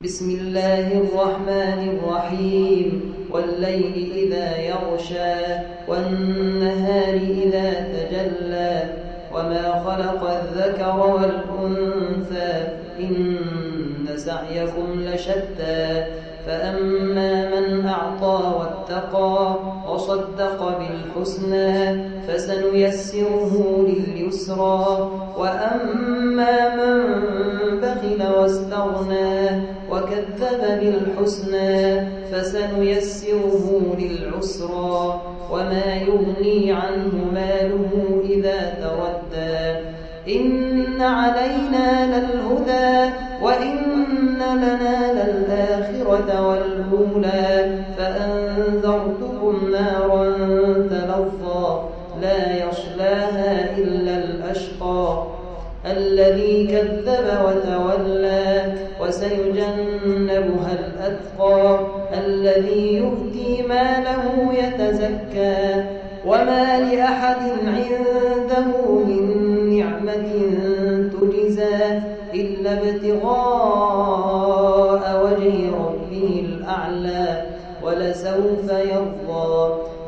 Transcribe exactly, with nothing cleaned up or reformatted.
بسم الله الرحمن الرحيم والليل إذا يغشى والنهار إذا تجلى وما خلق الذكر والأنثى إن سعيكم لشتى فأما من أعطى واتقى وصدق بالحسنى فسنيسره لليسرى وأما من بخل واستغنى وكذب بالحسنى فسنيسره للعسرى وما يغني عنه ماله إذا تردى إن علينا للهدى وإن لنا للآخرة والأولى فأنذرتكم نارا تلظى لا يصلاها إلا الأشقى الذي كذب وتولى وسيجنبها الأتقى الذي يؤتي ماله يتزكى وما لأحد عنده من نعمة تجزى إلا ابتغاء وجه ربه الأعلى ولسوف يرضى